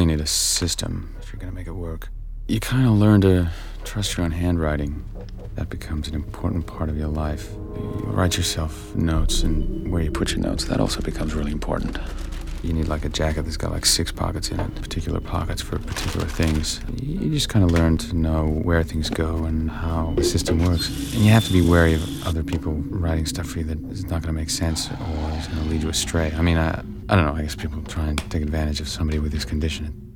really need a system if you're gonna make it work. You kind of learn to trust your own handwriting. That becomes an important part of your life. You write yourself notes, and where you put your notes, that also becomes really important. You need like a jacket that's got like 6 pockets in it, particular pockets for particular things. You just kind of learn to know where things go and how the system works. And you have to be wary of other people writing stuff for you that is not going to make sense or is going to lead you astray. I mean, I don't know, I guess people try and take advantage of somebody with this condition.